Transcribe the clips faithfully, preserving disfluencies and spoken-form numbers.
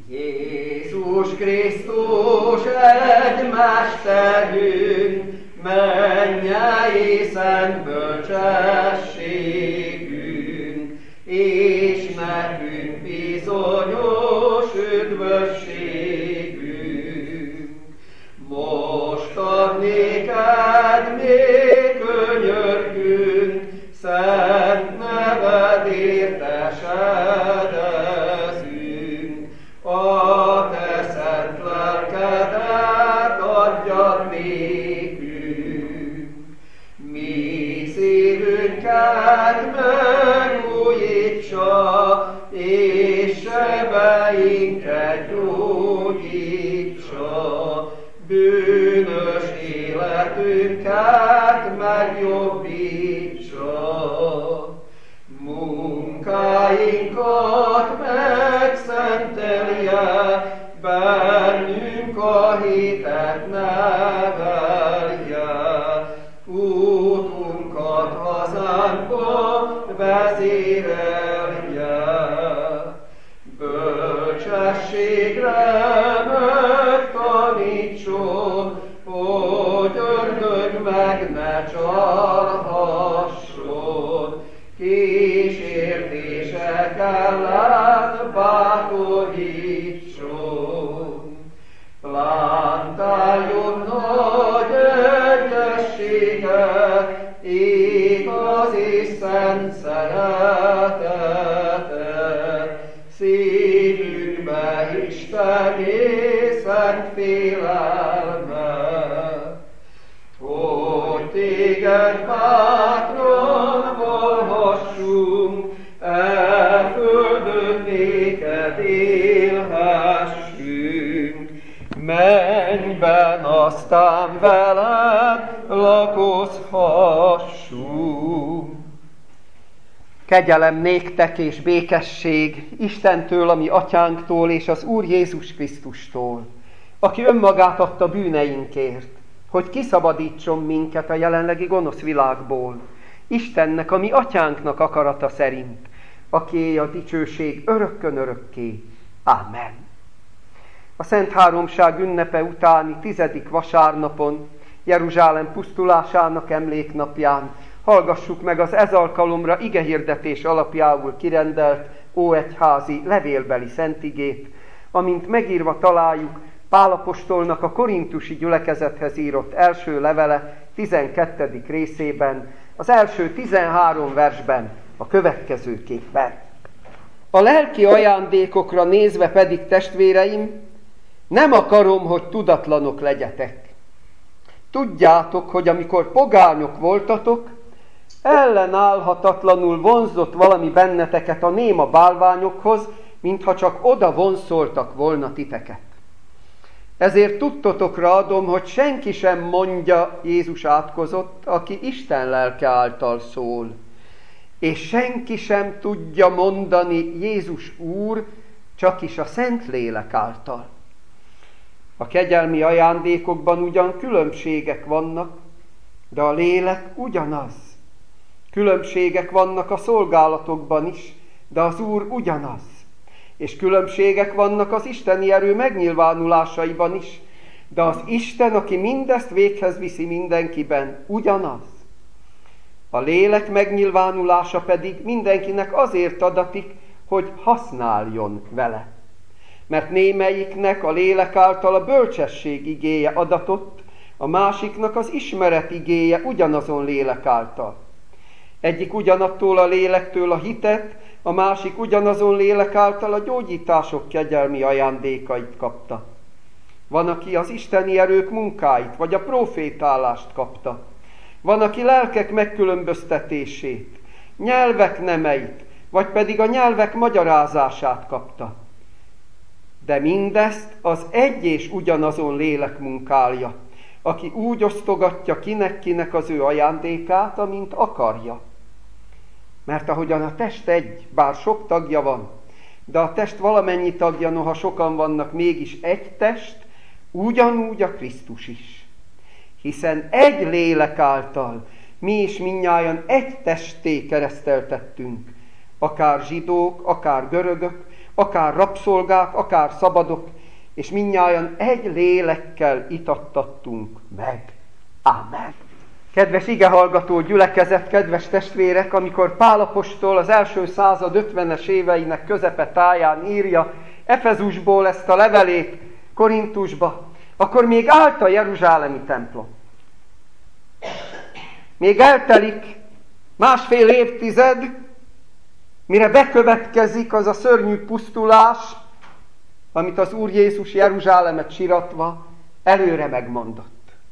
Jézus Krisztus egy mesterünk, mennyei szent bölcsességünk, és nekünk bizonyos üdvösségünk. Most ad néked még könyörgünk, szent neved értesedezünk, a te szent lelkedet adjad nékünk. Mi szívünket megújítsa, és sebeinket gyógyítsa, bűnös életünket megjobbítsa. Munkáinkat megszentelje, bennünk a hitet nevelje, útunkat hazánkba vezérelje. Bölcsességre megtanítson, hogy ördög meg ne csalhasson, kísértések ellen bátorítson. Plántáljon nagy egyességet, igaz és szent szeretetet, szívünkbe Isten és szent félelmet, hogy téged bátran valhassunk, e földön néked élhessünk, mennyben aztán veled lakozhassunk. Kegyelem néktek és békesség Istentől, a mi atyánktól, és az Úr Jézus Krisztustól, aki önmagát adta bűneinkért, hogy kiszabadítson minket a jelenlegi gonosz világból, Istennek, a mi atyánknak akarata szerint, akié a dicsőség örökkön örökké. Ámen. A Szent Háromság ünnepe utáni tizedik vasárnapon, Jeruzsálem pusztulásának emléknapján hallgassuk meg az ez alkalomra igehirdetés alapjául kirendelt óegyházi levélbeli szentigét, amint megírva találjuk Pál apostolnak a korintusi gyülekezethez írott első levele tizenkettedik részében, az első tizenhárom versben a következőképpen. A lelki ajándékokra nézve pedig, testvéreim, nem akarom, hogy tudatlanok legyetek. Tudjátok, hogy amikor pogányok voltatok, ellenállhatatlanul vonzott valami benneteket a néma bálványokhoz, mintha csak oda vonszoltak volna titeket. Ezért tudtotokra adom, hogy senki sem mondja, Jézus átkozott, aki Isten lelke által szól. És senki sem tudja mondani Jézus Úr, csak is a Szentlélek által. A kegyelmi ajándékokban ugyan különbségek vannak, de a lélek ugyanaz. Különbségek vannak a szolgálatokban is, de az Úr ugyanaz. És különbségek vannak az isteni erő megnyilvánulásaiban is, de az Isten, aki mindezt véghez viszi mindenkiben, ugyanaz. A lélek megnyilvánulása pedig mindenkinek azért adatik, hogy használjon vele. Mert némelyiknek a lélek által a bölcsesség igéje adatott, a másiknak az ismeret igéje ugyanazon lélek által. Egyik ugyanattól a lélektől a hitet, a másik ugyanazon lélek által a gyógyítások kegyelmi ajándékait kapta. Van, aki az isteni erők munkáit, vagy a profétálást kapta. Van, aki lelkek megkülönböztetését, nyelvek nemeit, vagy pedig a nyelvek magyarázását kapta. De mindezt az egy és ugyanazon lélek munkálja, aki úgy osztogatja kinek-kinek az ő ajándékát, amint akarja. Mert ahogyan a test egy, bár sok tagja van, de a test valamennyi tagja, noha sokan vannak, mégis egy test, ugyanúgy a Krisztus is. Hiszen egy lélek által mi is mindnyájan egy testé kereszteltettünk, akár zsidók, akár görögök, akár rabszolgák, akár szabadok, és mindnyájan egy lélekkel itattattunk meg. Amen. Kedves igehallgató gyülekezet, kedves testvérek, amikor Pál apostol az első század ötvenes éveinek közepetáján írja Efezusból ezt a levelét Korintusba, akkor még állt a jeruzsálemi templom. Még eltelik másfél évtized, mire bekövetkezik az a szörnyű pusztulás, amit az Úr Jézus Jeruzsálemet siratva előre megmondott.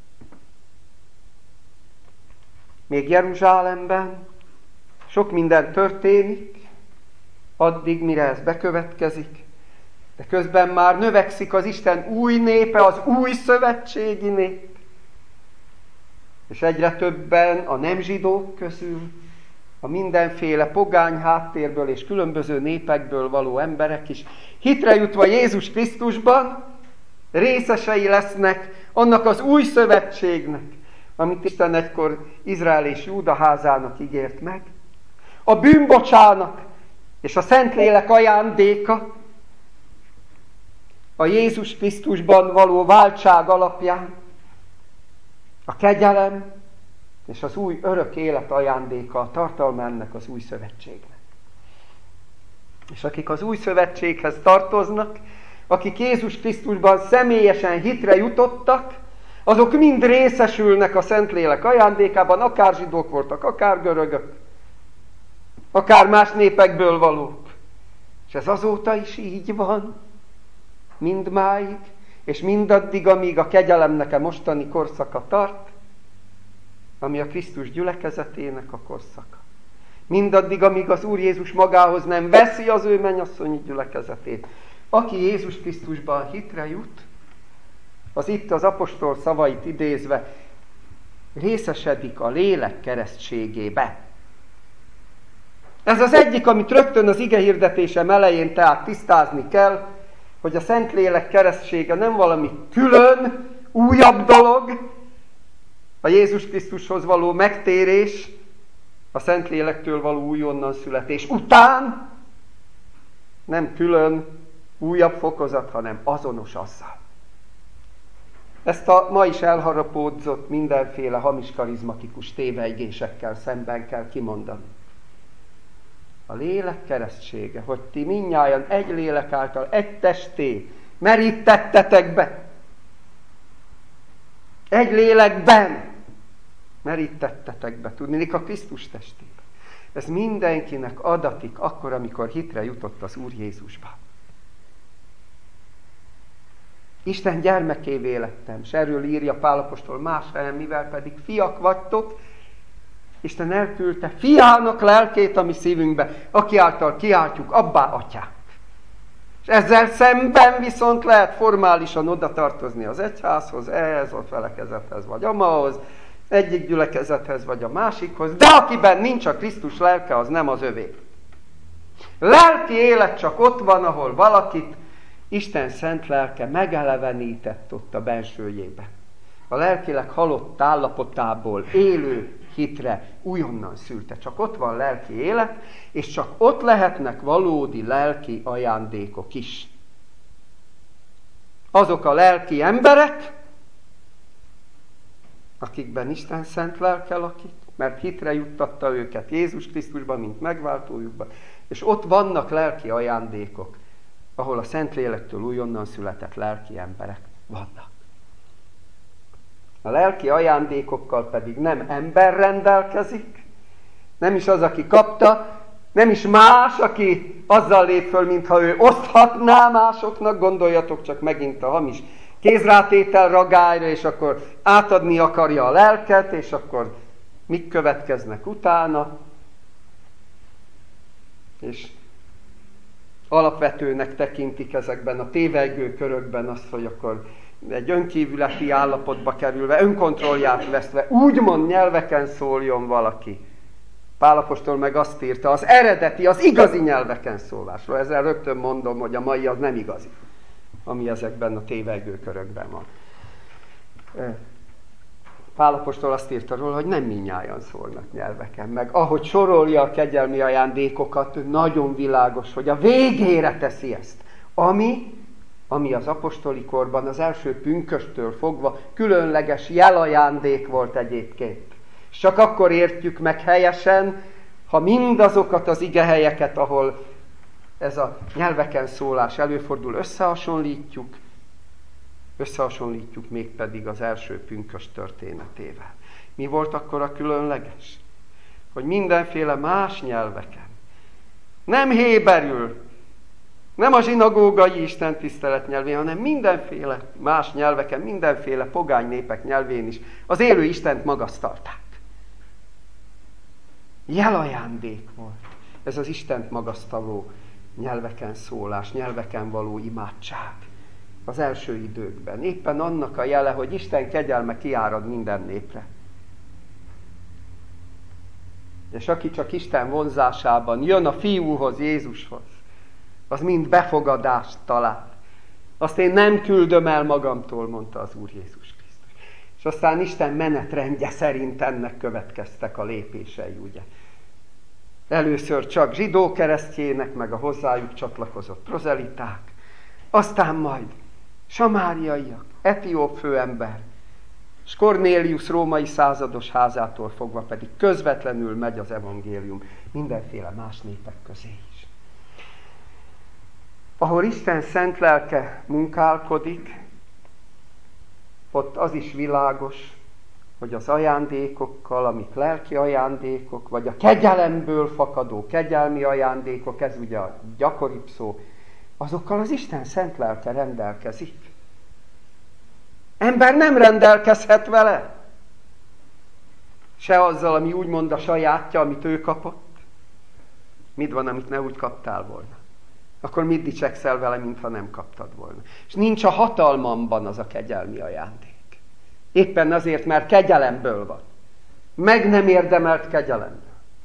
Még Jeruzsálemben sok minden történik, addig, mire ez bekövetkezik, de közben már növekszik az Isten új népe, az új szövetségi nép, és egyre többen a nem zsidók közül, a mindenféle pogány háttérből és különböző népekből való emberek is hitre jutva Jézus Krisztusban részesei lesznek annak az új szövetségnek, amit Isten egykor Izrael és Júda házának ígért meg. A bűnbocsának és a Szentlélek ajándéka a Jézus Krisztusban való váltság alapján, a kegyelem és az új örök élet ajándéka a tartalma ennek az új szövetségnek. És akik az új szövetséghez tartoznak, akik Jézus Krisztusban személyesen hitre jutottak, azok mind részesülnek a Szentlélek ajándékában, akár zsidók voltak, akár görögök, akár más népekből valók. És ez azóta is így van, mindmáig, és mindaddig, amíg a kegyelemnek a mostani korszaka tart, ami a Krisztus gyülekezetének a korszaka. Mindaddig, amíg az Úr Jézus magához nem veszi az ő mennyasszonyi gyülekezetét. Aki Jézus Krisztusban hitre jut, az itt az apostol szavait idézve részesedik a lélek keresztségébe. Ez az egyik, amit rögtön az ige hirdetésem elején tehát tisztázni kell, hogy a Szentlélek keresztsége nem valami külön, újabb dolog, a Jézus Krisztushoz való megtérés, a Szentlélektől való újonnan születés után nem külön, újabb fokozat, hanem azonos azzal. Ezt a ma is elharapódzott mindenféle hamis karizmatikus tévejgésekkel szemben kell kimondani. A lélek keresztsége, hogy ti mindnyájan egy lélek által, egy testé merítettetek be. Egy lélekben merítettetek be, tudnék a Krisztus testébe. Ez mindenkinek adatik akkor, amikor hitre jutott az Úr Jézusba. Isten gyermekévé lettem, és erről írja Pál apostol más helyen, mivel pedig fiak vagytok, Isten elküldte fiának lelkét a mi szívünkbe, aki által kiáltjuk, abbá, atyánk. És ezzel szemben viszont lehet formálisan oda tartozni az egyházhoz, ehhez, a felekezethez, vagy amahoz, egyik gyülekezethez, vagy a másikhoz, de akiben nincs a Krisztus lelke, az nem az övé. Lelki élet csak ott van, ahol valakit Isten szent lelke megelevenített ott a bensőjébe. A lelkileg halott állapotából élő hitre újonnan szülte. Csak ott van lelki élet, és csak ott lehetnek valódi lelki ajándékok is. Azok a lelki emberek, akikben Isten szent lelke lakik, mert hitre juttatta őket Jézus Krisztusban, mint megváltójukban, és ott vannak lelki ajándékok, ahol a Szentlélektől újonnan született lelki emberek vannak. A lelki ajándékokkal pedig nem ember rendelkezik, nem is az, aki kapta, nem is más, aki azzal lép föl, mintha ő oszthatná másoknak, gondoljatok csak megint a hamis kézrátétel ragályra, és akkor átadni akarja a lelket, és akkor mik következnek utána. És alapvetőnek tekintik ezekben a tévegő körökben azt, hogy akkor egy önkívületi állapotba kerülve, önkontrollját vesztve, úgymond nyelveken szóljon valaki. Pál apostol meg azt írta, az eredeti, az igazi nyelveken szólásról. Ezzel rögtön mondom, hogy a mai az nem igazi, ami ezekben a tévegő körökben van. Pál apostol azt írta róla, hogy nem mindnyájan szólnak nyelveken, meg ahogy sorolja a kegyelmi ajándékokat, nagyon világos, hogy a végére teszi ezt, ami, ami az apostoli korban az első pünkösttől fogva különleges jelajándék volt egyébként. És csak akkor értjük meg helyesen, ha mindazokat az igehelyeket, ahol ez a nyelveken szólás előfordul, összehasonlítjuk, összehasonlítjuk mégpedig az első pünkösd történetével. Mi volt akkor a különleges? Hogy mindenféle más nyelveken, nem héberül, nem a zsinagógai istentisztelet nyelvén, hanem mindenféle más nyelveken, mindenféle pogány népek nyelvén is az élő Istent magasztalták. Jelajándék volt ez az Istent magasztaló nyelveken szólás, nyelveken való imádság az első időkben. Éppen annak a jele, hogy Isten kegyelme kiárad minden népre. És aki csak Isten vonzásában jön a Fiúhoz, Jézushoz, az mind befogadást talál. Azt én nem küldöm el magamtól, mondta az Úr Jézus Krisztus. És aztán Isten menetrendje szerint ennek következtek a lépései, ugye. Először csak zsidó keresztjének, meg a hozzájuk csatlakozott prozeliták, aztán majd samáriaiak, etióp főember, és Kornélius római százados házától fogva pedig közvetlenül megy az evangélium mindenféle más népek közé is. Ahol Isten szent lelke munkálkodik, ott az is világos, hogy az ajándékokkal, amik lelki ajándékok, vagy a kegyelemből fakadó kegyelmi ajándékok, ez ugye a gyakoribb szó, azokkal az Isten szent lelke rendelkezik. Ember nem rendelkezhet vele. Se azzal, ami úgymond a sajátja, amit ő kapott. Mit van, amit ne úgy kaptál volna? Akkor mit dicsekszel vele, mintha nem kaptad volna? És nincs a hatalmamban az a kegyelmi ajándék. Éppen azért, mert kegyelemből van. Meg nem érdemelt kegyelemből.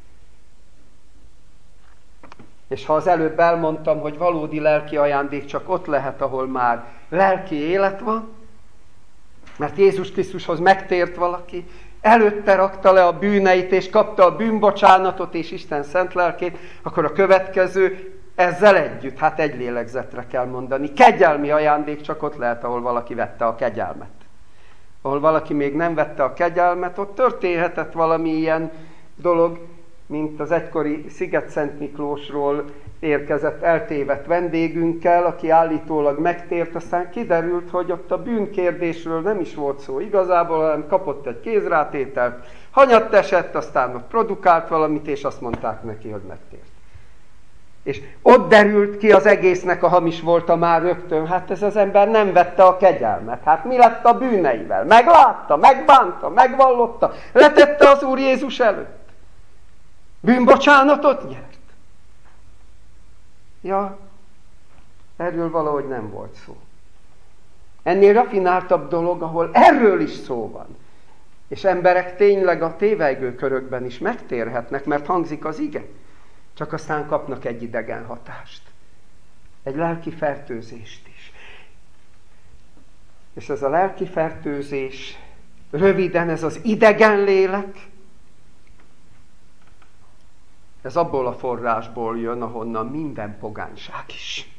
És ha az előbb elmondtam, hogy valódi lelki ajándék csak ott lehet, ahol már lelki élet van, mert Jézus Krisztushoz megtért valaki, előtte rakta le a bűneit, és kapta a bűnbocsánatot és Isten szent lelkét, akkor a következő ezzel együtt, hát egy lélegzetre kell mondani. Kegyelmi ajándék csak ott lehet, ahol valaki vette a kegyelmet. Ahol valaki még nem vette a kegyelmet, ott történhetett valami ilyen dolog, mint az egykori Sziget-Szent Miklósról érkezett eltévedt vendégünkkel, aki állítólag megtért, aztán kiderült, hogy ott a bűnkérdésről nem is volt szó igazából, hanem kapott egy kézrátételt, hanyatt esett, aztán ott produkált valamit, és azt mondták neki, hogy megtért. És ott derült ki az egésznek a hamis volta már rögtön, hát ez az ember nem vette a kegyelmet, hát mi lett a bűneivel? Meglátta, megbánta, megvallotta, letette az Úr Jézus előtt. Bűnbocsánatot nyert. Ja, erről valahogy nem volt szó. Ennél rafináltabb dolog, ahol erről is szó van. És emberek tényleg a tévejgő körökben is megtérhetnek, mert hangzik az ige. Csak aztán kapnak egy idegen hatást. Egy lelki fertőzést is. És ez a lelki fertőzés, röviden ez az idegen lélek, ez abból a forrásból jön, ahonnan minden pogányság is.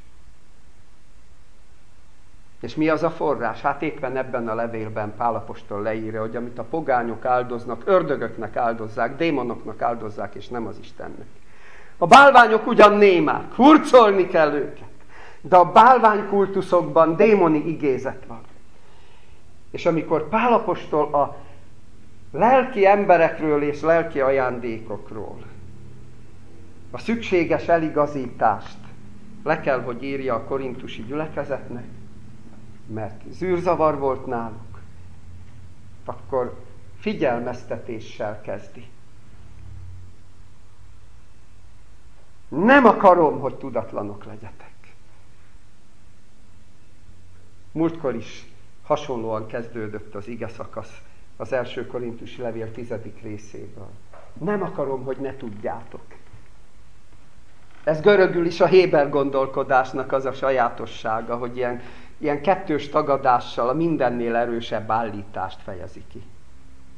És mi az a forrás? Hát éppen ebben a levélben Pál apostol leírja, hogy amit a pogányok áldoznak, ördögöknek áldozzák, démonoknak áldozzák, és nem az Istennek. A bálványok ugyan némák, hurcolni kell őket, de a bálványkultuszokban démoni igézet van. És amikor Pál apostol a lelki emberekről és lelki ajándékokról a szükséges eligazítást le kell, hogy írja a korintusi gyülekezetnek, mert zűrzavar volt náluk, akkor figyelmeztetéssel kezdi. Nem akarom, hogy tudatlanok legyetek. Múltkor is hasonlóan kezdődött az ige szakasz az első korintusi levél tizedik részéből. Nem akarom, hogy ne tudjátok. Ez görögül is a héber gondolkodásnak az a sajátossága, hogy ilyen, ilyen kettős tagadással a mindennél erősebb állítást fejezi ki.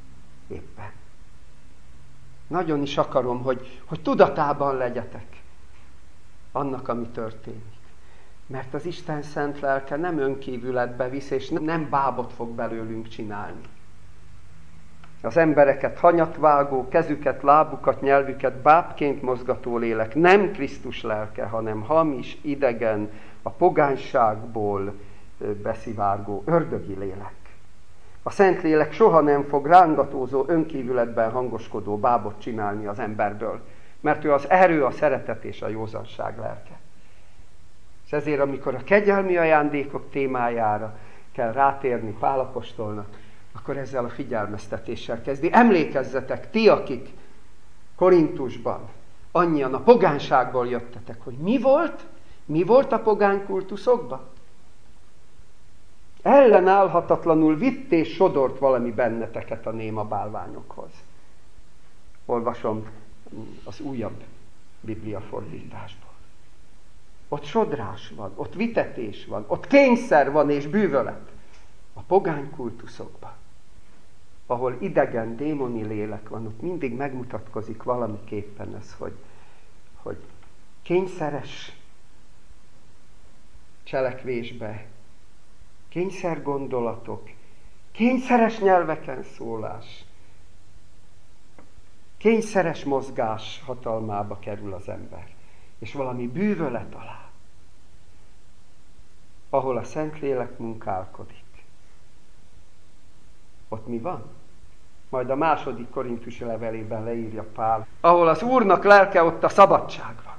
éppen. Nagyon is akarom, hogy, hogy tudatában legyetek annak, ami történik. Mert az Isten szent lelke nem önkívületbe visz, és nem bábot fog belőlünk csinálni. Az embereket hanyatvágó, kezüket, lábukat, nyelvüket bábként mozgató lélek nem Krisztus lelke, hanem hamis, idegen, a pogányságból beszivárgó ördögi lélek. A Szentlélek soha nem fog rángatózó, önkívületben hangoskodó bábot csinálni az emberből, mert ő az erő, a szeretet és a józanság lelke. És ezért, amikor a kegyelmi ajándékok témájára kell rátérni Pál apostolnak, akkor ezzel a figyelmeztetéssel kezdi. Emlékezzetek, ti, akik Korintusban annyian a pogányságból jöttetek, hogy mi volt? Mi volt a pogány kultuszokban? Ellenállhatatlanul vitt és sodort valami benneteket a néma bálványokhoz. Olvasom az újabb bibliafordításból. Ott sodrás van, ott vitetés van, ott kényszer van és bűvölet. A pogány kultuszokban, ahol idegen, démoni lélek van, ott mindig megmutatkozik valamiképpen ez, hogy, hogy kényszeres cselekvésbe, kényszer gondolatok, kényszeres nyelveken szólás, kényszeres mozgás hatalmába kerül az ember, és valami bűvölet alá, ahol a Szentlélek munkálkodik. Ott mi van? Majd a második korintusi levelében leírja Pál. Ahol az Úrnak lelke, ott a szabadság van.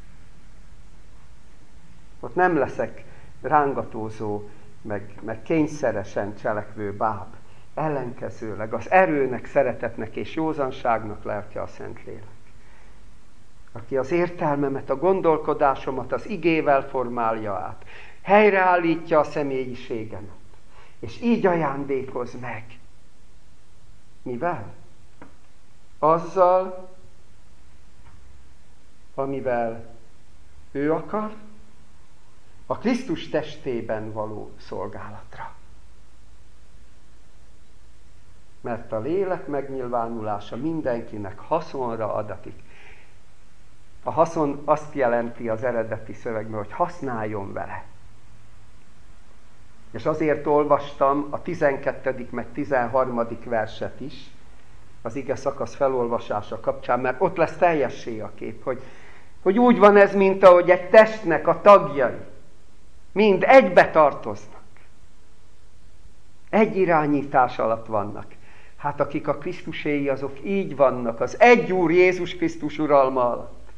Ott nem leszek rángatózó, meg, meg kényszeresen cselekvő báb. Ellenkezőleg az erőnek, szeretetnek és józanságnak lelke a Szentlélek. Aki az értelmemet, a gondolkodásomat az igével formálja át. Helyreállítja a személyiségemet. És így ajándékoz meg. Mivel? Azzal, amivel ő akar, a Krisztus testében való szolgálatra. Mert a lélek megnyilvánulása mindenkinek haszonra adatik. A haszon azt jelenti az eredeti szövegben, hogy használjon vele. És azért olvastam a tizenkettedik meg tizenharmadik verset is, az ige szakasz felolvasása kapcsán, mert ott lesz teljessé a kép, hogy, hogy úgy van ez, mint ahogy egy testnek a tagjai mind egybe tartoznak. Egy irányítás alatt vannak. Hát akik a Krisztuséi, azok így vannak, az egy Úr Jézus Krisztus uralma alatt.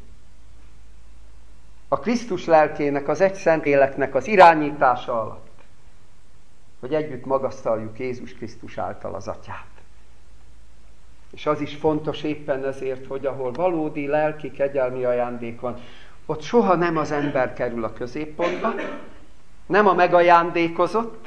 A Krisztus lelkének, az egy Szentléleknek az irányítása alatt. Hogy együtt magasztaljuk Jézus Krisztus által az Atyát. És az is fontos éppen ezért, hogy ahol valódi lelki kegyelmi ajándék van, ott soha nem az ember kerül a középpontba, nem a megajándékozott,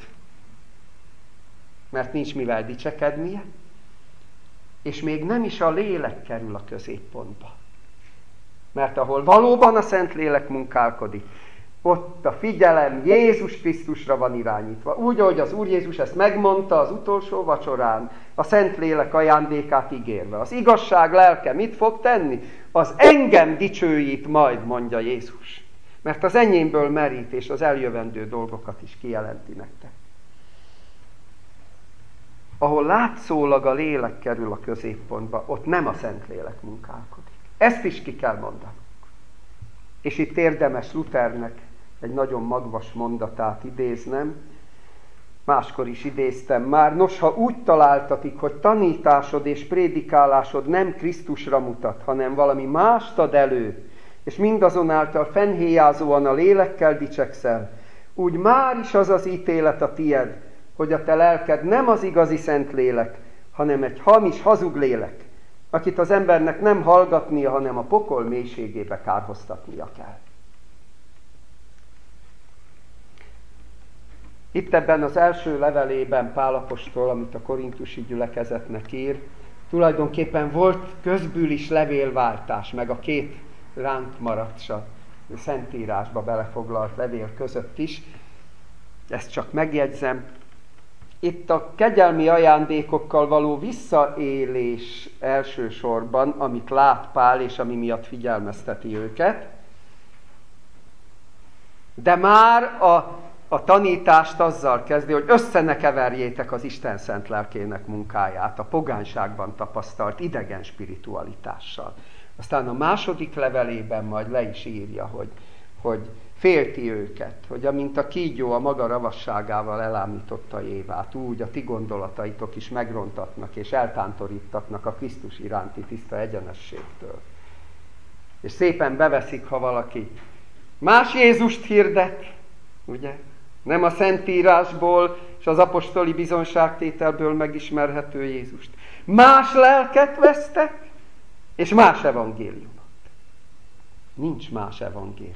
mert nincs mivel dicsekednie, és még nem is a lélek kerül a középpontba. Mert ahol valóban a Szentlélek munkálkodik, ott a figyelem Jézus Krisztusra van irányítva. Úgy, ahogy az Úr Jézus ezt megmondta az utolsó vacsorán, a Szentlélek ajándékát ígérve. Az igazság lelke mit fog tenni? Az engem dicsőít majd, mondja Jézus. Mert az enyémből merít, és az eljövendő dolgokat is kijelenti nektek. Ahol látszólag a lélek kerül a középpontba, ott nem a Szentlélek munkálkodik. Ezt is ki kell mondanunk. És itt érdemes Luthernek egy nagyon magvas mondatát idéznem, máskor is idéztem már. Nos, ha úgy találtatik, hogy tanításod és prédikálásod nem Krisztusra mutat, hanem valami mást ad elő, és mindazonáltal fennhéjázóan a lélekkel dicsekszel, úgy már is az az ítélet a tied, hogy a te lelked nem az igazi Szentlélek, hanem egy hamis, hazug lélek, akit az embernek nem hallgatnia, hanem a pokol mélységébe kárhoztatnia kell. Itt ebben az első levelében Pál apostol, amit a korintusi gyülekezetnek ír, tulajdonképpen volt közbül is levélváltás, meg a két ránk maradt a Szentírásba belefoglalt levél között is. Ezt csak megjegyzem. itt a kegyelmi ajándékokkal való visszaélés elsősorban, amit lát Pál, és ami miatt figyelmezteti őket, de már a, a tanítást azzal kezdi, hogy össze ne keverjétek az Isten szent lelkének munkáját a pogányságban tapasztalt idegen spiritualitással. Aztán a második levelében majd le is írja, hogy, hogy félti őket, hogy amint a kígyó a maga ravasságával elámította Évát, úgy a ti gondolataitok is megrontatnak és eltántorítatnak a Krisztus iránti tiszta egyenességtől. És szépen beveszik, ha valaki más Jézust hirdet, ugye? Nem a Szentírásból és az apostoli bizonságtételből megismerhető Jézust. Más lelket vesztek, és más evangéliumot. Nincs más evangélium.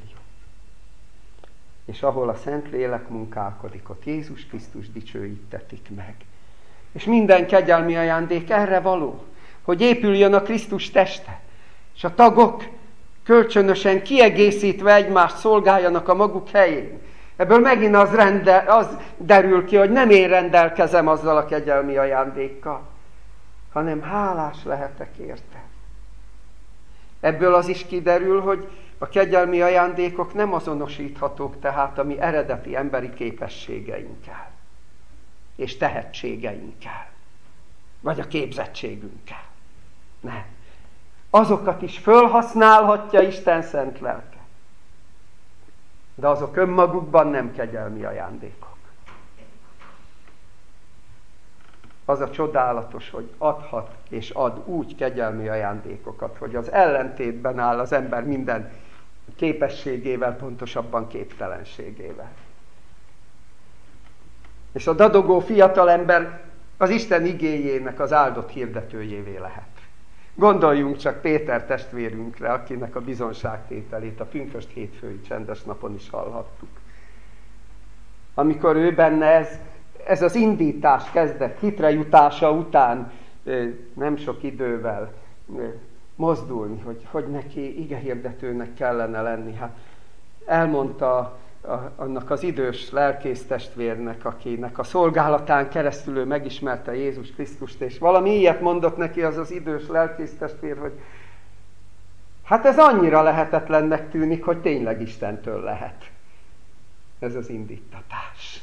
És ahol a Szentlélek munkálkodik, ott Jézus Krisztus dicsőítetik meg. És minden kegyelmi ajándék erre való, hogy épüljön a Krisztus teste, és a tagok kölcsönösen kiegészítve egymást szolgáljanak a maguk helyén. Ebből megint az, rende, az derül ki, hogy nem én rendelkezem azzal a kegyelmi ajándékkal, hanem hálás lehetek érte. Ebből az is kiderül, hogy a kegyelmi ajándékok nem azonosíthatók tehát a mi eredeti emberi képességeinkkel, és tehetségeinkkel, vagy a képzettségünkkel. Nem. Azokat is fölhasználhatja Isten szent lelke. De azok önmagukban nem kegyelmi ajándékok. Az a csodálatos, hogy adhat és ad úgy kegyelmi ajándékokat, hogy az ellentétben áll az ember minden képességével, pontosabban képtelenségével. És a dadogó fiatalember az Isten igéjének az áldott hirdetőjévé lehet. Gondoljunk csak Péter testvérünkre, akinek a bizonságtételét a pünkösd hétfői csendes napon is hallhattuk. Amikor ő benne ez, ez az indítás kezdett, hitre jutása után nem sok idővel mozdulni, hogy, hogy neki igehirdetőnek kellene lenni. Hát elmondta a, annak az idős lelkésztestvérnek, akinek a szolgálatán keresztül ő megismerte Jézus Krisztust, és valami ilyet mondott neki az az idős lelkésztestvér, hogy hát ez annyira lehetetlennek tűnik, hogy tényleg Istentől lehet ez az indítatás.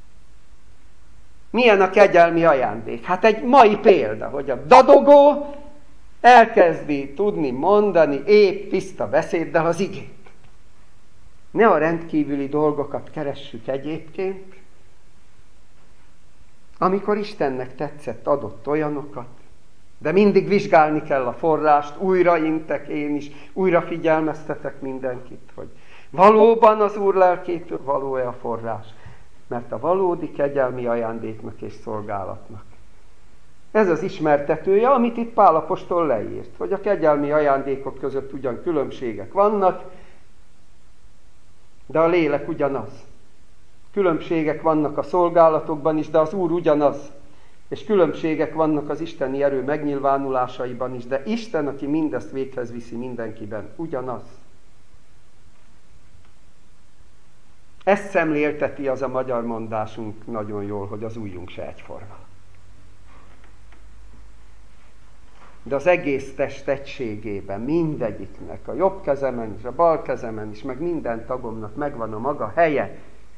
Milyen a kegyelmi ajándék? Hát egy mai példa, hogy a dadogó elkezdi tudni mondani épp tiszta beszéddel az igét. Ne a rendkívüli dolgokat keressük egyébként, amikor Istennek tetszett, adott olyanokat, de mindig vizsgálni kell a forrást, újra intek én is, újra figyelmeztetek mindenkit, hogy valóban az Úr lelkétől való-e a forrás, mert a valódi kegyelmi ajándéknak és szolgálatnak. Ez az ismertetője, amit itt Pál apostol leírt, hogy a kegyelmi ajándékok között ugyan különbségek vannak, de a lélek ugyanaz. Különbségek vannak a szolgálatokban is, de az Úr ugyanaz. És különbségek vannak az isteni erő megnyilvánulásaiban is, de Isten, aki mindezt véghez viszi mindenkiben, ugyanaz. Ezt szemlélteti az a magyar mondásunk nagyon jól, hogy az ujjunk se egyforma. De az egész test egységében, mindegyiknek, a jobb kezemen is, a bal kezemen is, meg minden tagomnak megvan a maga helye,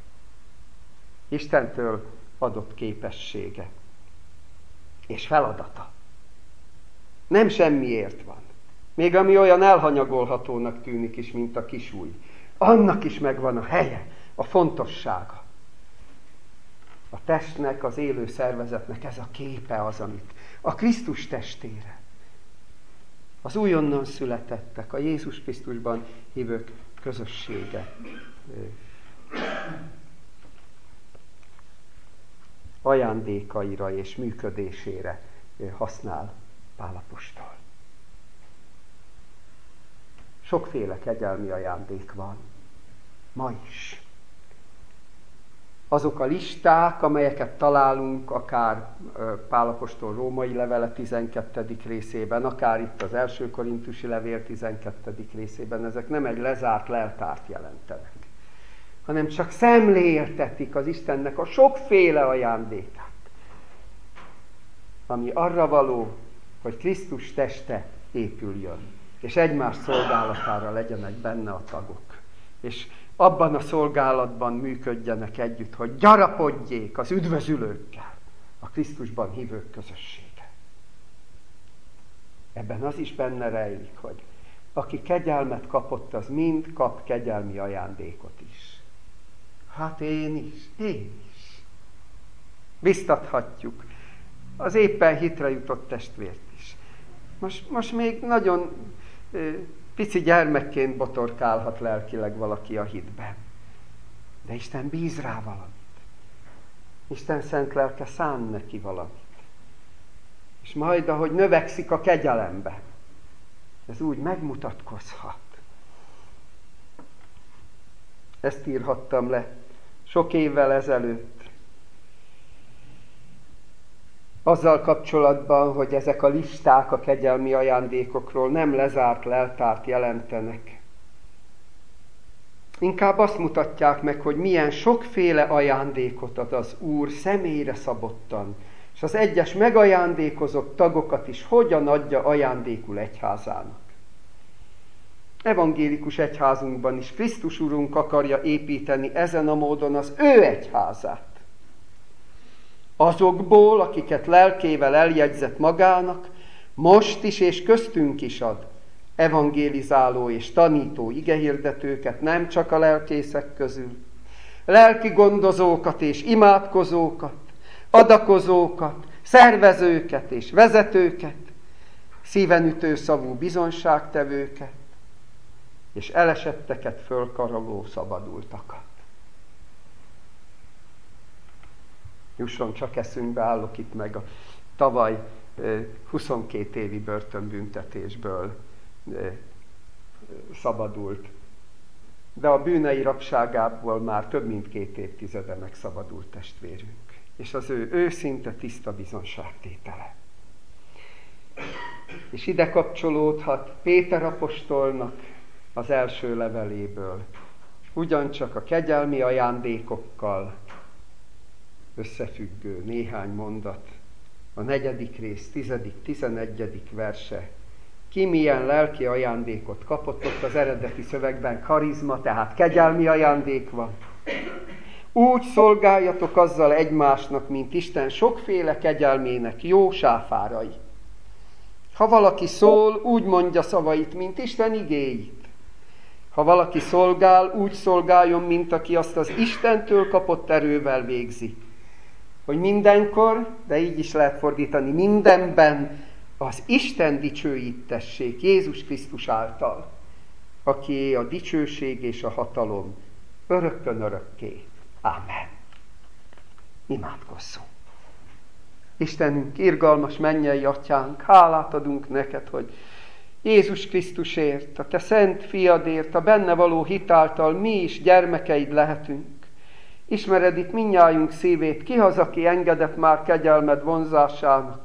Istentől adott képessége és feladata. Nem semmiért van. Még ami olyan elhanyagolhatónak tűnik is, mint a kisúj. Annak is megvan a helye, a fontossága. A testnek, az élő szervezetnek ez a képe az, amit a Krisztus testére. Az újonnan születettek, a Jézus Krisztusban hívők közössége ajándékaira és működésére használ Pál apostol. Sokféle kegyelmi ajándék van, ma is. Azok a listák, amelyeket találunk akár Pál apostol római levele tizenkettedik részében, akár itt az első korintusi levél tizenkettedik részében, ezek nem egy lezárt leltárt jelentenek, hanem csak szemléltetik az Istennek a sokféle ajándékát. ami arra való, hogy Krisztus teste épüljön, és egymás szolgálatára legyenek benne a tagok. És abban a szolgálatban működjenek együtt, hogy gyarapodjék az üdvözülőkkel a Krisztusban hívők közössége. Ebben az is benne rejlik, hogy aki kegyelmet kapott, az mind kap kegyelmi ajándékot is. Hát én is, én is. Biztathatjuk az éppen hitre jutott testvért is. Most, most még nagyon ö, pici gyermekként botorkálhat lelkileg valaki a hitben. De Isten bíz rá valamit. Isten szent lelke szán neki valamit. És majd, ahogy növekszik a kegyelembe, ez úgy megmutatkozhat. Ezt írhattam le sok évvel ezelőtt. Azzal kapcsolatban, hogy ezek a listák a kegyelmi ajándékokról nem lezárt leltárt jelentenek. Inkább azt mutatják meg, hogy milyen sokféle ajándékot ad az Úr személyre szabottan, és az egyes megajándékozott tagokat is hogyan adja ajándékul egyházának. Evangélikus egyházunkban is Krisztus Urunk akarja építeni ezen a módon az ő egyházát. Azokból, akiket lelkével eljegyzett magának, most is és köztünk is ad evangélizáló és tanító igehirdetőket, nem csak a lelkészek közül, lelki gondozókat és imádkozókat, adakozókat, szervezőket és vezetőket, szívenütő szavú bizonságtevőket, és elesetteket fölkaroló szabadultakat. Jusson csak eszünkbe, állok itt meg a tavaly huszonkét évi börtönbüntetésből szabadult. De a bűnei rabságából már több mint két évtizede megszabadult testvérünk. És az ő őszinte tiszta bizonságtétele. És ide kapcsolódhat Péter apostolnak az első leveléből. Ugyancsak a kegyelmi ajándékokkal összefüggő néhány mondat. A negyedik rész, tizedik, tizenegyedik verse. Ki milyen lelki ajándékot kapott, ott az eredeti szövegben karizma, tehát kegyelmi ajándék van. Úgy szolgáljatok azzal egymásnak, mint Isten sokféle kegyelmének jó sáfárai. Ha valaki szól, úgy mondja szavait, mint Isten igéit. Ha valaki szolgál, úgy szolgáljon, mint aki azt az Istentől kapott erővel végzi. Hogy mindenkor, de így is lehet fordítani, mindenben az Isten dicsőítessék Jézus Krisztus által, akié a dicsőség és a hatalom örökkön örökké. Ámen. Imádkozzunk. Istenünk, irgalmas mennyei atyánk, hálát adunk neked, hogy Jézus Krisztusért, a te szent fiadért, a benne való hitáltal mi is gyermekeid lehetünk. Ismered itt mindnyájunk szívét, ki az, aki engedett már kegyelmed vonzásának,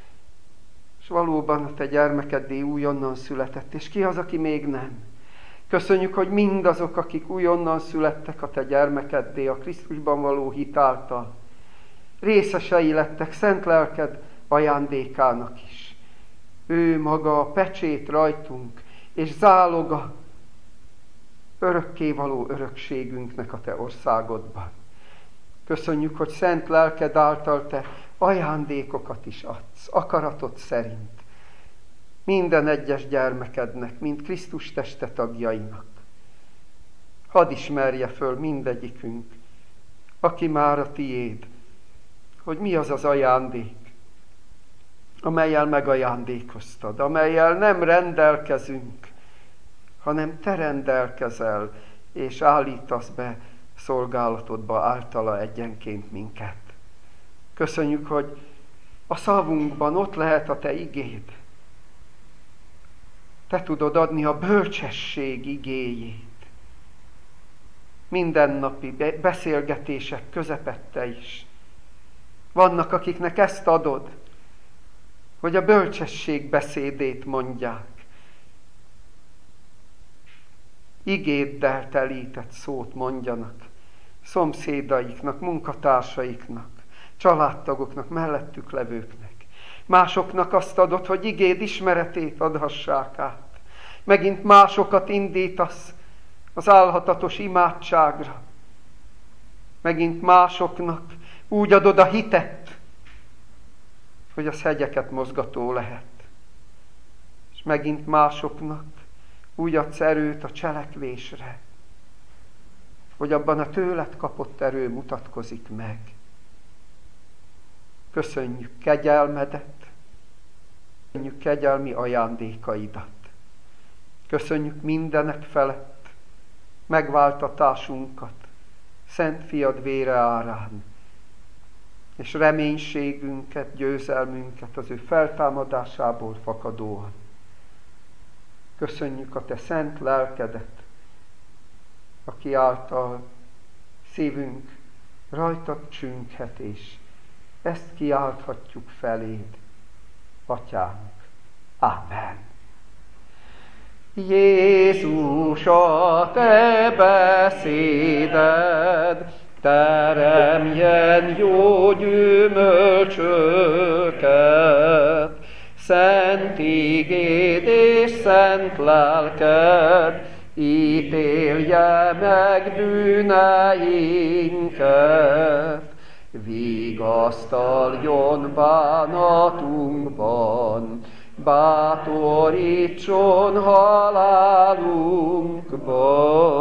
és valóban a te gyermekeddé újonnan született, és ki az, aki még nem. Köszönjük, hogy mindazok, akik újonnan születtek a te gyermekeddé, a Krisztusban való hitáltal, részesei lettek szent lelked ajándékának is. Ő maga a pecsét rajtunk, és záloga örökkévaló örökségünknek a te országodban. Köszönjük, hogy szent lelked által te ajándékokat is adsz, akaratod szerint. Minden egyes gyermekednek, mint Krisztus teste tagjainak. Hadd ismerje föl mindegyikünk, aki már a tiéd, hogy mi az az ajándék, amellyel megajándékoztad, amellyel nem rendelkezünk, hanem te rendelkezel, és állítasz be szolgálatodba általa egyenként minket. Köszönjük, hogy a szavunkban ott lehet a te igéd. Te tudod adni a bölcsesség igéjét. Mindennapi beszélgetések közepette is. Vannak, akiknek ezt adod, hogy a bölcsesség beszédét mondják. Igéddel telített szót mondjanak szomszédaiknak, munkatársaiknak, családtagoknak, mellettük levőknek. Másoknak azt adod, hogy igéd ismeretét adhassák át. Megint másokat indítasz az álhatatos imádságra. Megint másoknak úgy adod a hitet, hogy az hegyeket mozgató lehet. És megint másoknak úgy adsz erőt a cselekvésre, hogy abban a tőled kapott erő mutatkozik meg. Köszönjük kegyelmedet, köszönjük kegyelmi ajándékaidat. Köszönjük mindenek felett megváltatásunkat, Szent Fiad vére árán, és reménységünket, győzelmünket az ő feltámadásából fakadóan. Köszönjük a te szent lelkedet, aki által szívünk rajtad csünghet, és ezt kiálthatjuk feléd, Atyánk. Amen. Jézus, a te beszéded teremjen jó gyümölcsöket, szent igéd és szent lelked ítélje meg bűneinket, vigasztaljon bánatunkban, bátorítson halálunkban.